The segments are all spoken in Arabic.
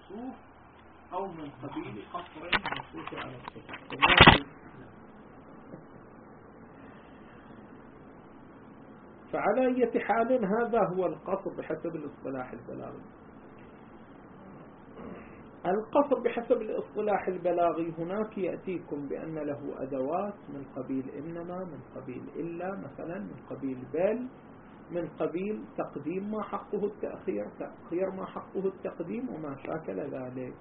الموصوف أو من قبيل قصر الموصوف على الصفة. فعلى أي حال هذا هو القصر بحسب الاصطلاح البلاغي. القصر بحسب الاصطلاح البلاغي هناك يأتيكم بأن له أدوات من قبيل إنما، من قبيل إلا مثلا، من قبيل بل، من قبيل تقديم ما حقه التأخير، تأخير ما حقه التقديم، وما شاكل ذلك.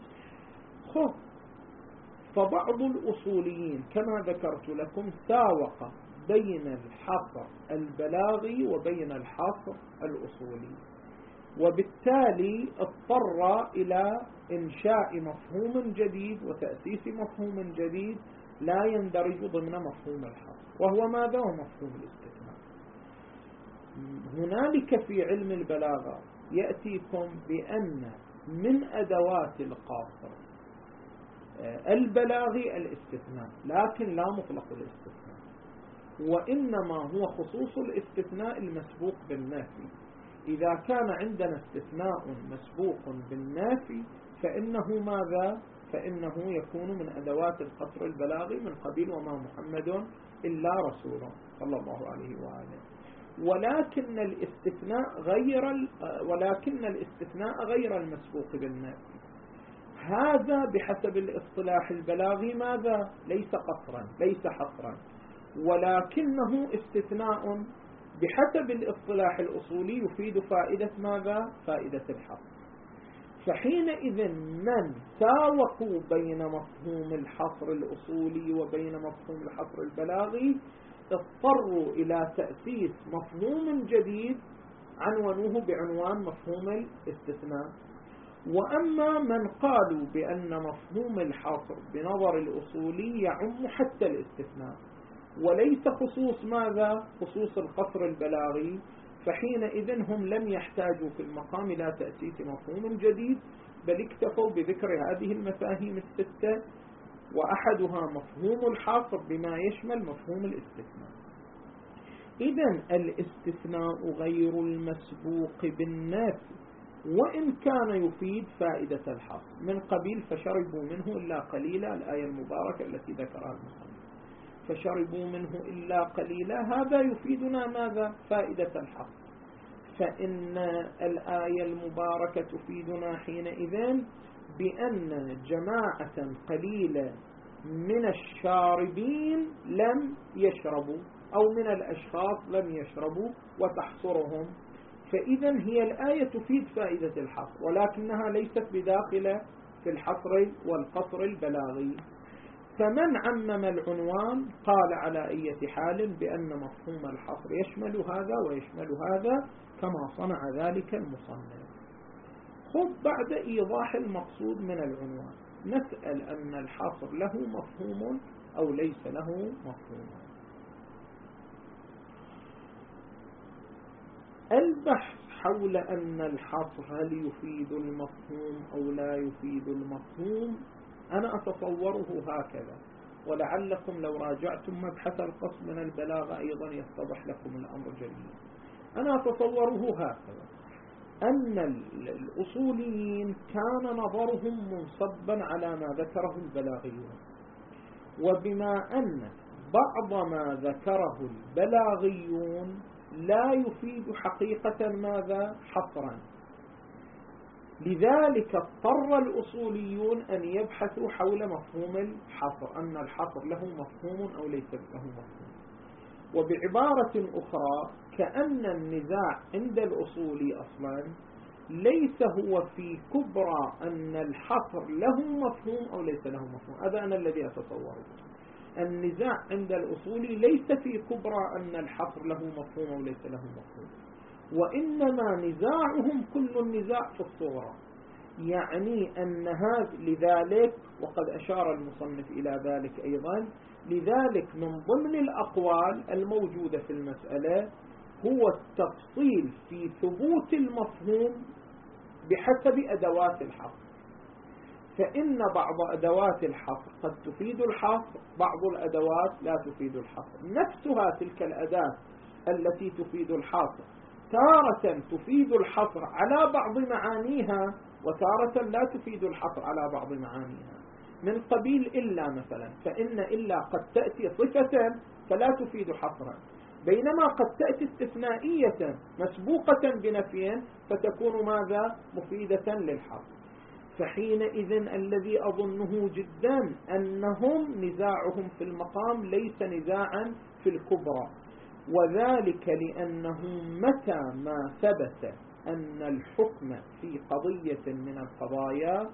فبعض الأصوليين كما ذكرت لكم ساوق بين الحصر البلاغي وبين الحصر الأصولي، وبالتالي اضطر إلى إنشاء مفهوم جديد وتأسيس مفهوم جديد لا يندرج ضمن مفهوم الحصر، وهو ماذا؟ ومفهوم الاستثناء. هنالك في علم البلاغة يأتيكم بأن من أدوات القاصر البلاغي الاستثناء، لكن لا مطلق الاستثناء، وإنما هو خصوص الاستثناء المسبوق بالنافي. إذا كان عندنا استثناء مسبوق بالنافي فإنه ماذا؟ فإنه يكون من أدوات القصر البلاغي من قبيل وما محمد إلا رسول صلى الله عليه وآله. ولكن الاستثناء غير المسبوق بالنافي. هذا بحسب الاصطلاح البلاغي ماذا؟ ليس قصرا، ليس حصرا، ولكنه استثناء بحسب الاصطلاح الأصولي يفيد فائدة ماذا؟ فائدة الحصر. فحينئذ من ساوقوا بين مفهوم الحصر الأصولي وبين مفهوم الحصر البلاغي اضطروا إلى تأسيس مفهوم جديد عنونوه بعنوان مفهوم الاستثناء. وأما من قالوا بأن مفهوم الحصر بنظر الأصولي يعم حتى الاستثناء وليس خصوص ماذا؟ خصوص القصر البلاغي، فحينئذ هم لم يحتاجوا في المقام إلى تأسيس مفهوم جديد، بل اكتفوا بذكر هذه المفاهيم الستة، وأحدها مفهوم الحصر بما يشمل مفهوم الاستثناء. إذن الاستثناء غير المسبوق بالنافي وإن كان يفيد فائدة الحصر، من قبيل فشربوا منه إلا قليلا، الآية المباركة التي ذكرها المصنف، فشربوا منه إلا قليلا، هذا يفيدنا ماذا؟ فائدة الحصر. فإن الآية المباركة تفيدنا حينئذ بأن جماعة قليلة من الشاربين لم يشربوا، أو من الأشخاص لم يشربوا، وتحصرهم. فإذا هي الآية تفيد فائدة الحصر، ولكنها ليست بداخلة في الحصر والقصر البلاغي. فمن عمم العنوان قال على أي حال بأن مفهوم الحصر يشمل هذا ويشمل هذا كما صنع ذلك المصنف. بعد إيضاح المقصود من العنوان نسأل أن الحصر له مفهوم أو ليس له مفهوم. البحث حول أن الحصر هل يفيد المفهوم أو لا يفيد المفهوم أنا أتصوره هكذا، ولعلكم لو راجعتم مبحث القصر من البلاغة أيضا يتضح لكم الأمر جميل. أنا أتصوره هكذا، أن الأصوليين كان نظرهم منصبا على ما ذكره البلاغيون، وبما أن بعض ما ذكره البلاغيون لا يفيد حقيقة ماذا؟ حصرا، لذلك اضطر الأصوليون أن يبحثوا حول مفهوم الحصر، أن الحصر له مفهوم أو ليس له مفهوم. وبعبارة أخرى كأن النزاع عند الأصولي أصلا ليس هو في كبرى أن الحصر له مفهوم أو ليس له مفهوم، هذا أنا الذي أتصوره. النزاع عند الأصولي ليس في كبرى أن الحصر له مفهوم أو ليس له مفهوم، وإنما نزاعهم كل النزاع في الصغرى، يعني أن هذا، لذلك وقد أشار المصنف إلى ذلك أيضا، لذلك من ضمن الأقوال الموجودة في المسألة هو التفصيل في ثبوت المفهوم بحسب أدوات الحصر، فإن بعض أدوات الحصر قد تفيد الحصر، بعض الأدوات لا تفيد الحصر. نفسها تلك الأداة التي تفيد الحصر تارة تفيد الحصر على بعض معانيها وتارة لا تفيد الحصر على بعض معانيها، من قبيل إلا مثلا، فإن إلا قد تأتي صفة فلا تفيد حصرا، بينما قد تأتي استثنائية مسبوقة بنفي فتكون ماذا؟ مفيدة للحصر. فحينئذ الذي أظنه جدا أنهم نزاعهم في المقام ليس نزاعا في الكبرى، وذلك لأنه متى ما ثبت أن الحكم في قضية من القضايا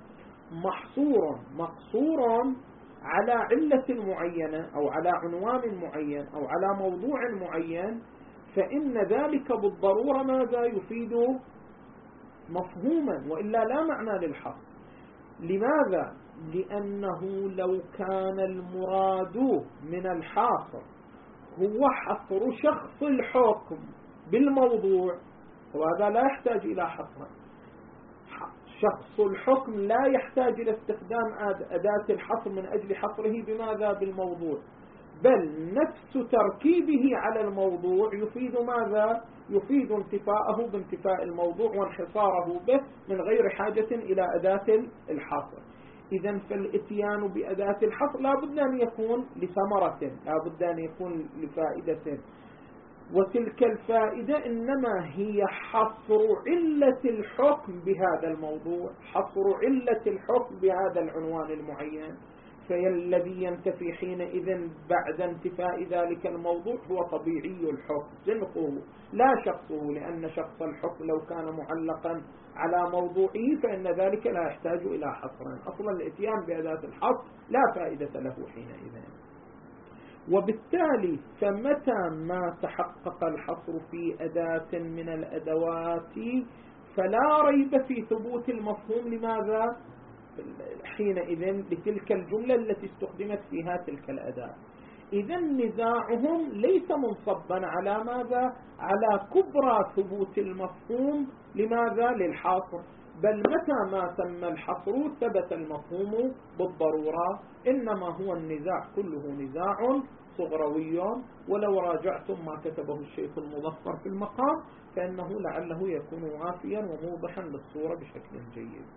مقصور على علة معينة أو على عنوان معين أو على موضوع معين، فإن ذلك بالضرورة ماذا؟ يفيد مفهوما، وإلا لا معنى للحصر. لماذا؟ لأنه لو كان المراد من الحاصر هو حصر شخص الحكم بالموضوع، وهذا لا يحتاج إلى حصر. شخص الحكم لا يحتاج إلى استخدام أداة الحصر من أجل حصره بماذا؟ بالموضوع، بل نفس تركيبه على الموضوع يفيد ماذا؟ يفيد انتفاءه بانتفاء الموضوع وانحصاره به من غير حاجة إلى أداة الحصر. إذن فالإتيان بأداة الحصر لا بد أن يكون لثمرة، لا بد أن يكون لفائدة، وتلك الفائدة إنما هي حصر علة الحكم بهذا الموضوع، حصر علة الحكم بهذا العنوان المعين. فالذي ينتفي حينئذ بعد انتفاء ذلك الموضوع هو طبيعي الحكم سنقه لا شخصه، لأن شخص الحكم لو كان معلقا على موضوعه فإن ذلك لا يحتاج إلى حصر. أصلا الاتيان بأداة الحصر لا فائدة له حينئذ. وبالتالي فمتى ما تحقق الحصر في أداة من الأدوات فلا ريب في ثبوت المفهوم. لماذا؟ حينئذ لتلك الجملة التي استخدمت فيها تلك الأداة. إذن نزاعهم ليس منصبا على ماذا؟ على كبرى ثبوت المفهوم. لماذا؟ للحاصر، بل متى ما تم الحصر ثبت المفهوم بالضرورة. إنما هو النزاع كله نزاع صغروي، ولو راجعتم ما كتبه الشيخ المظفر في المقام فإنه لعله يكون وافيا وموضحا للصورة بشكل جيد.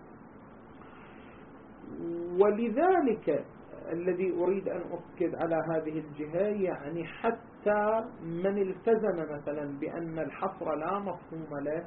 ولذلك الذي أريد أن أؤكد على هذه الجهة، يعني حتى من التزم مثلا بأن الحصر لا مفهوم له،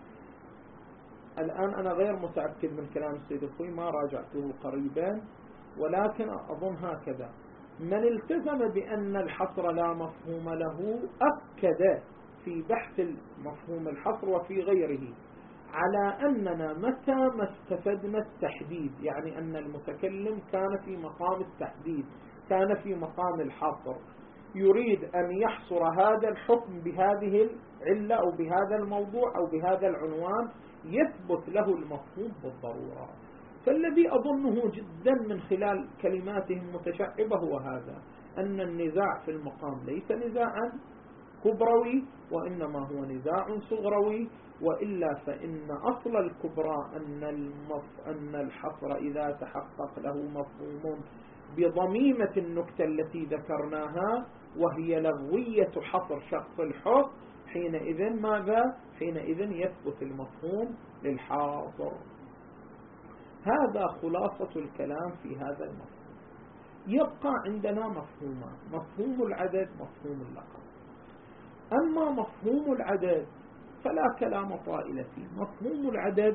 الآن أنا غير متأكد من كلام السيد الخوي، ما راجعته قريبا، ولكن أظن هكذا: من التزم بأن الحصر لا مفهوم له أكد في بحث مفهوم الحصر وفي غيره على أننا متى ما استفدنا التحديد، يعني أن المتكلم كان في مقام التحديد، كان في مقام الحصر، يريد أن يحصر هذا الحكم بهذه العلة أو بهذا الموضوع أو بهذا العنوان، يثبت له المفهوم بالضرورة. فالذي أظنه جدا من خلال كلماتهم متشعبة هو هذا، أن النزاع في المقام ليس نزاعا كبروي، وإنما هو نزاع صغروي. وإلا فإن أصل الكبرى أن الحصر إذا تحقق له مفهوم بضميمة النكتة التي ذكرناها وهي لغوية حصر شخص الحكم، حينئذ ماذا؟ حينئذ يثبت المفهوم للحاصر. هذا خلاصة الكلام في هذا المفهوم. يبقى عندنا مفهومان: مفهوم العدد، مفهوم اللقب. أما مفهوم العدد فلا كلام طائل فيه. مفهوم العدد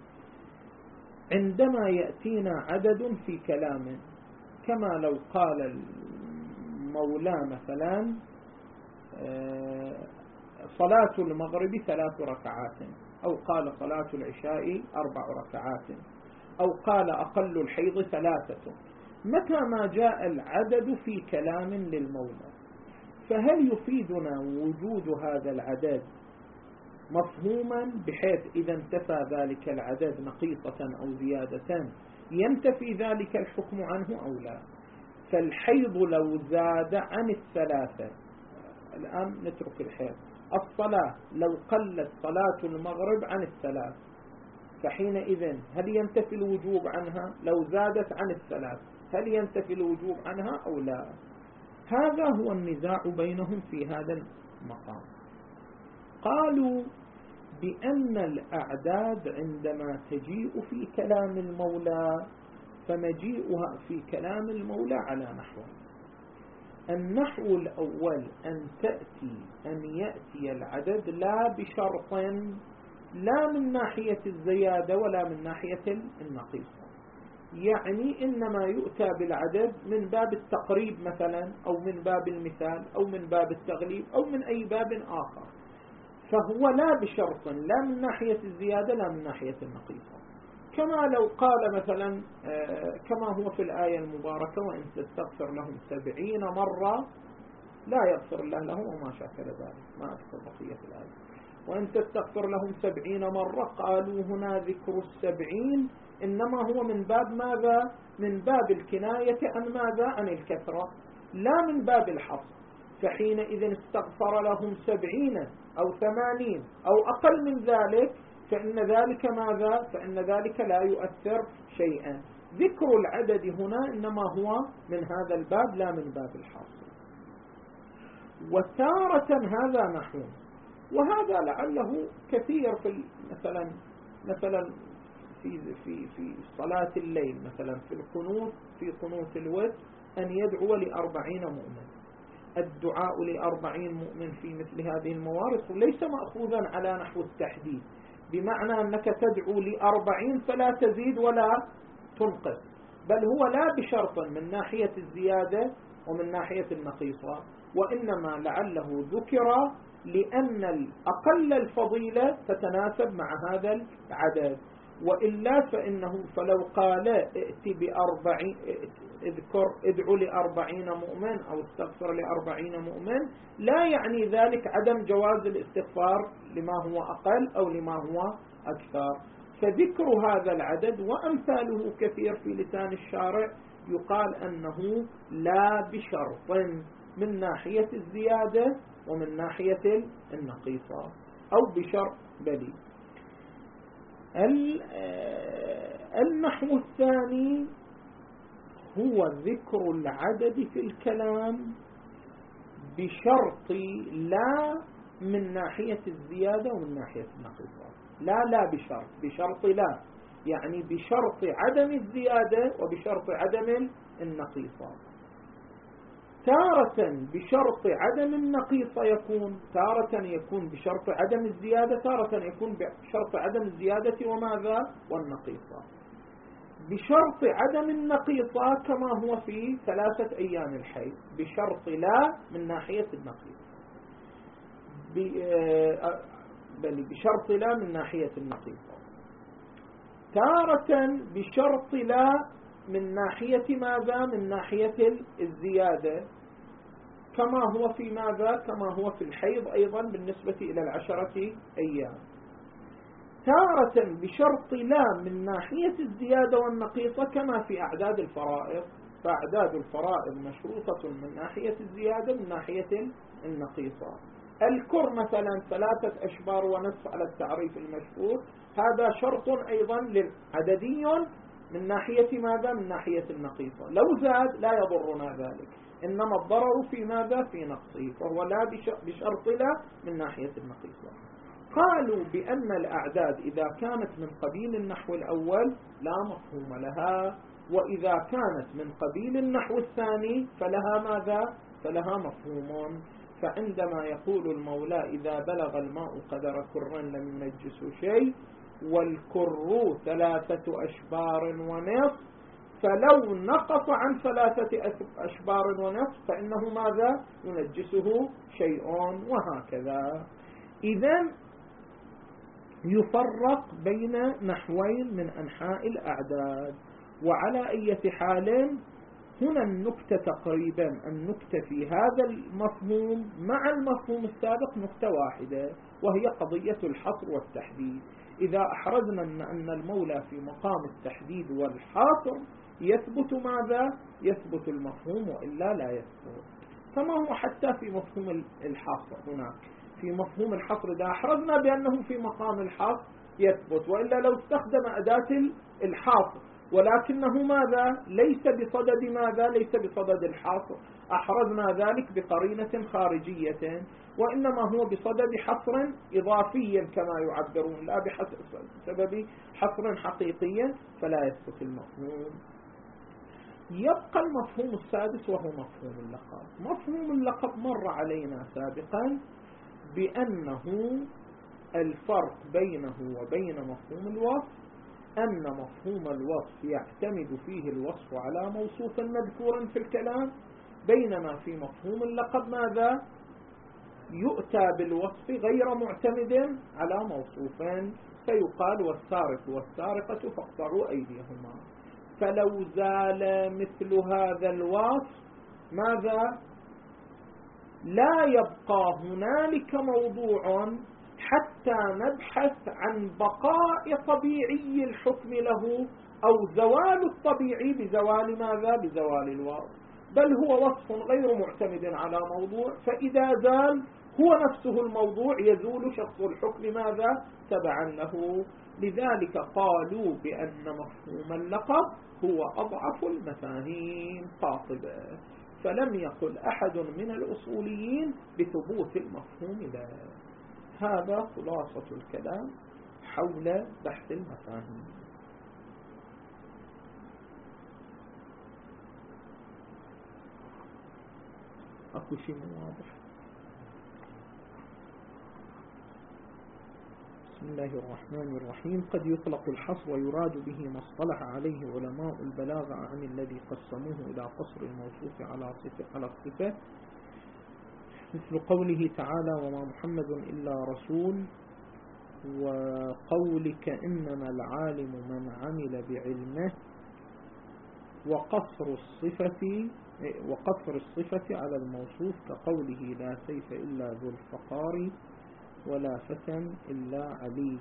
عندما يأتينا عدد في كلام، كما لو قال المولى مثلا صلاة المغرب 3 ركعات، أو قال صلاة العشاء 4 ركعات، أو قال أقل الحيض 3. متى ما جاء العدد في كلام للمولى فهل يفيدنا وجود هذا العدد مفهوما بحيث إذا انتفى ذلك العدد نقيصة أو زيادة ينتفي ذلك الحكم عنه أو لا؟ فالحيض لو زاد عن 3، الآن نترك الحيض، الصلاة لو قلت صلاة المغرب عن 3 فحينئذ هل ينتفي الوجوب عنها؟ لو زادت عن 3 هل ينتفي الوجوب عنها أو لا؟ هذا هو النزاع بينهم في هذا المقام. قالوا بأن الأعداد عندما تجيء في كلام المولى فمجيئها في كلام المولى على نحو. النحو الأول أن يأتي العدد لا بشرط، لا من ناحية الزيادة ولا من ناحية النقيصة، يعني إنما يؤتى بالعدد من باب التقريب مثلا، أو من باب المثال، أو من باب التغليب، أو من أي باب آخر، فهو لا بشرط، لا من ناحية الزيادة لا من ناحية النقيصة. كما لو قال مثلا كما هو في الآية المباركة: وإن تستغفر لهم 70 مرة لا يغفر الله لهم وما شاكل ذلك، ما أذكر بقية الآية. وإن تستغفر لهم 70 مرة، قالوا هنا ذكر 70 إنما هو من باب ماذا؟ من باب الكناية عن ماذا؟ عن الكثرة، لا من باب الحصر. فحينئذ استغفر لهم 70 أو 80 أو أقل من ذلك، فإن ذلك ماذا؟ فإن ذلك لا يؤثر شيئا. ذكر العدد هنا إنما هو من هذا الباب لا من باب الحاصل. وتارة هذا نحو، وهذا لعله كثير في مثلا في صلاة الليل، مثلا في القنوت، في قنوت الوتر، أن يدعو ل40 مؤمن. الدعاء ل40 مؤمن في مثل هذه الموارد ليس مأخوذا على نحو التحديد، بمعنى أنك تدعو ل40 فلا تزيد ولا تنقص، بل هو لا بشرط من ناحية الزيادة ومن ناحية النقيصة، وإنما لعله ذكر لأن الأقل الفضيلة تتناسب مع هذا العدد. وإلا فإنه فلو قال ادعو ل40 مؤمن أو استغفر ل40 مؤمن، لا يعني ذلك عدم جواز الاستغفار لما هو أقل أو لما هو أكثر. فذكر هذا العدد وأمثاله كثير في لسان الشارع يقال أنه لا بشرط من ناحية الزيادة ومن ناحية النقيصة، أو بشرط بلي. النحو الثاني هو ذكر العدد في الكلام بشرط لا من ناحية الزيادة ومن ناحية النقيصة. لا بشرط لا، يعني بشرط عدم الزيادة وبشرط عدم النقيصة. تارة بشرط عدم النقيصة يكون، تارة يكون بشرط عدم الزيادة، تارة يكون بشرط عدم الزيادة وماذا؟ والنقيصة. بشرط عدم النقيصة كما هو في 3 أيام الحيض، بشرط لا من ناحية النقيصة، بل بشرط لا من ناحية النقيصة. تارة بشرط لا من ناحية ماذا؟ من ناحية الزيادة، كما هو في ماذا؟ كما هو في الحيض أيضا بالنسبة إلى 10 أيام. تارة بشرط لا من ناحية الزيادة والنقيصة كما في أعداد الفرائض، فأعداد الفرائض مشروطة من ناحية الزيادة من ناحية النقيصة. الكر مثلا 3 أشبار ونصف على التعريف المشهور، هذا شرط أيضا عددي من ناحية ماذا؟ من ناحية النقيصة. لو زاد لا يضرنا ذلك، إنما الضرر في ماذا؟ في نقصه، فهو لا بشرط لا من ناحية النقيصة. قالوا بأن الأعداد إذا كانت من قبيل النحو الأول لا مفهوم لها، وإذا كانت من قبيل النحو الثاني فلها ماذا؟ فلها مفهوم. فعندما يقول المولى إذا بلغ الماء قدر كر لم ينجس شيء، والكر 3 أشبار ونصف، فلو نقص عن 3 أشبار ونصف فإنه ماذا؟ ينجسه شيء، وهكذا. إذن يفرق بين نحوين من أنحاء الأعداد. وعلى أي حال هنا النكتة تقريبا، النكتة في هذا المفهوم مع المفهوم السابق نكتة واحدة، وهي قضية الحصر والتحديد. إذا أحرزنا أن المولى في مقام التحديد والحصر يثبت ماذا؟ يثبت المفهوم، وإلا لا يثبت. كما هو حتى في مفهوم الحصر هناك، في مفهوم الحصر إذا أحرزنا بأنه في مقام الحصر يثبت، وإلا لو استخدم أداة الحصر ولكنه ماذا؟ ليس بصدد ماذا؟ ليس بصدد الحصر، أحرزنا ذلك بقرينة خارجية، وإنما هو بصدد حصر إضافي كما يعبرون، لا بسبب حصر حقيقي، فلا يثبت المفهوم. يبقى المفهوم السادس وهو مفهوم اللقب. مفهوم اللقب مر علينا سابقا بأنه الفرق بينه وبين مفهوم الوصف أن مفهوم الوصف يعتمد فيه الوصف على موصوف مذكور في الكلام، بينما في مفهوم اللقب ماذا؟ يؤتى بالوصف غير معتمد على موصوف، فيقال والسارق والسارقة فاقطعوا أيديهما. فلو زال مثل هذا الوصف ماذا؟ لا يبقى هنالك موضوع حتى نبحث عن بقاء طبيعي الحكم له أو زوال الطبيعي بزوال ماذا؟ بزوال الوصف، بل هو وصف غير معتمد على موضوع، فإذا زال هو نفسه الموضوع يزول شخص الحكم ماذا؟ تبعا له. لذلك قالوا بأن مفهوم اللقب هو أضعف المفاهيم قاطبة، فلم يقل أحد من الأصوليين بثبوت المفهوم له. هذا خلاصة الكلام حول بحث المفاهيم. أكو شيء واضح؟ بسم الله الرحمن الرحيم. قد يطلق الحصر ويراد به ما اصطلح عليه علماء البلاغة عن الذي قسموه إلى قصر الموصوف على الصفة، مثل قوله تعالى وما محمد إلا رسول، وقولك إنما العالم من عمل بعلمه، وقصر الصفة على الموصوف كقوله لا سيف إلا ذو الفقار ولا فتى إلا علي.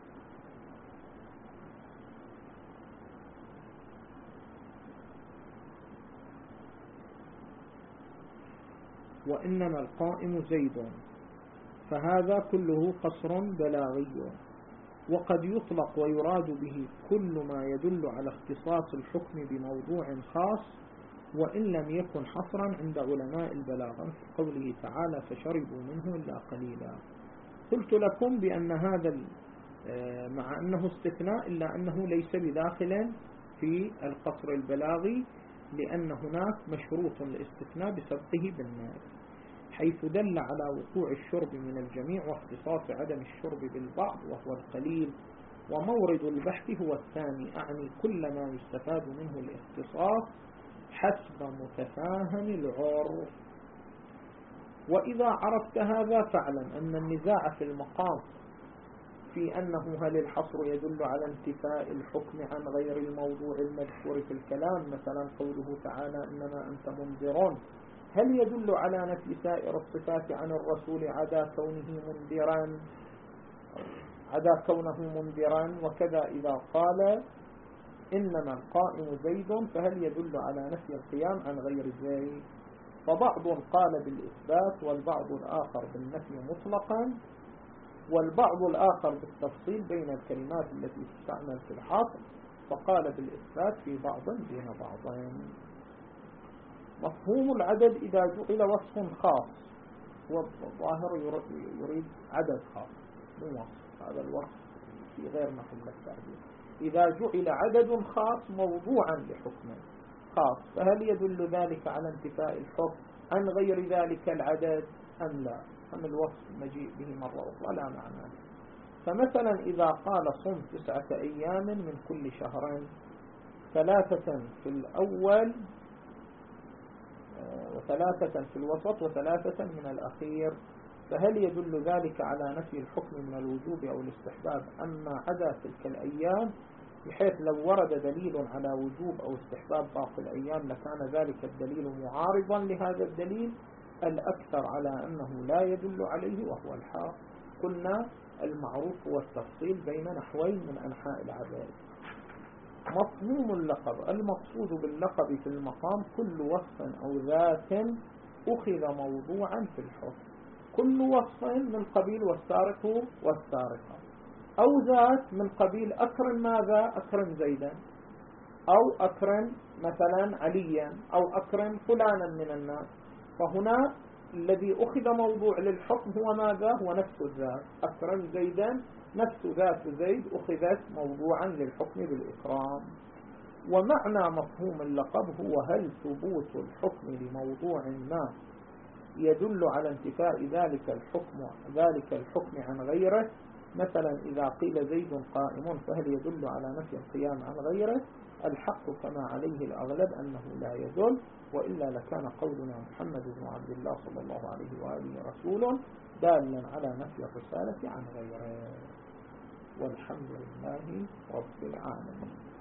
وإنما القائم زيد، فهذا كله قصر بلاغي. وقد يطلق ويراد به كل ما يدل على اختصاص الحكم بموضوع خاص وإن لم يكن حصرا عند علماء البلاغة، في قوله تعالى فشربوا منه إلا قليلا. قلت لكم بأن هذا مع أنه استثناء إلا أنه ليس بداخل في القصر البلاغي، لأن هناك مشروط الاستثناء بسبقه بالناس، حيث دل على وقوع الشرب من الجميع واختصاص عدم الشرب بالبعض وهو القليل. ومورد البحث هو الثاني، أعني كل ما يستفاد منه الاختصاص حسب متفاهم العرف. وإذا عرفت هذا فاعلم أن النزاع في المقام في أنه هل الحصر يدل على انتفاء الحكم عن غير الموضوع المذكور في الكلام، مثلا قوله تعالى إنما أنت منذر، هل يدل على نفي سائر الصفات عن الرسول عدا كونه منذرا؟ وكذا إذا قال إنما القائم زيد، فهل يدل على نفي القيام عن غير زيد؟ فبعض قال بالإثبات والبعض الآخر بالنفي مطلقا، والبعض الآخر بالتفصيل بين الكلمات التي تستعمل في الحصر، فقال بالإثبات في بعض دون بعض. مفهوم العدد إذا جعل وصف خاص، والظاهر يريد عدد خاص مو وصف، هذا الوصف في غير محل التعبير. إذا جعل عدد خاص موضوعا لحكم خاص، فهل يدل ذلك على انتفاء الحكم عن غير ذلك العدد أم لا؟ أم الوصف مجيء به مرة أخرى لا معنى. فمثلا إذا قال صم 9 أيام من كل شهر، 3 في الأول و3 في الوسط و3 من الأخير، فهل يدل ذلك على نفي الحكم من الوجوب أو الاستحباب أما عدا تلك الأيام، بحيث لو ورد دليل على وجوب أو استحباب باقي الأيام لكان ذلك الدليل معارضا لهذا الدليل؟ الأكثر على أنه لا يدل عليه وهو الحق. قلنا المعروف هو التفصيل بين نحوين من أنحاء العدد. مفهوم اللقب، المقصود باللقب في المقام كل وصف أو ذات أخذ موضوعا في الحكم، كل وصف من قبيل والسارق والسارقة، أو ذات من قبيل أكرم ماذا؟ أكرم زيدا، أو أكرم مثلا عليا، أو أكرم فلانا من الناس. فهنا الذي أخذ موضوع للحكم هو ماذا؟ هو نفس الذات. أكرم زيدا، نفس ذات زيد أخذت موضوعا للحكم بالإكرام. ومعنى مفهوم اللقب هو هل ثبوت الحكم لموضوع ما يدل على انتفاء ذلك الحكم عن غيره. مثلا إذا قيل زيد قائم فهل يدل على نفي القيام عن غيره؟ الحق كما عليه الأغلب أنه لا يدل، وإلا لكان قولنا محمد بن عبد الله صلى الله عليه وآله رسول دالا على نفي الرسالة عن غيره. والحمد لله رب العالمين.